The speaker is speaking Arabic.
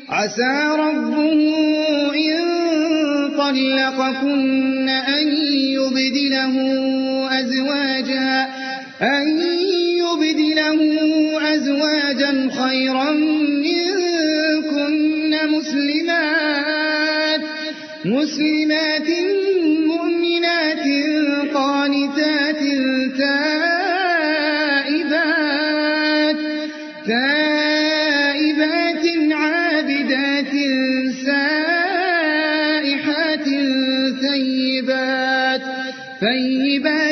عسى ربه إن طلقكن أن يبدله أزواجا خيرا منكن مسلمات مؤمنات قانتات تائبات عابدات سائحات ثيبات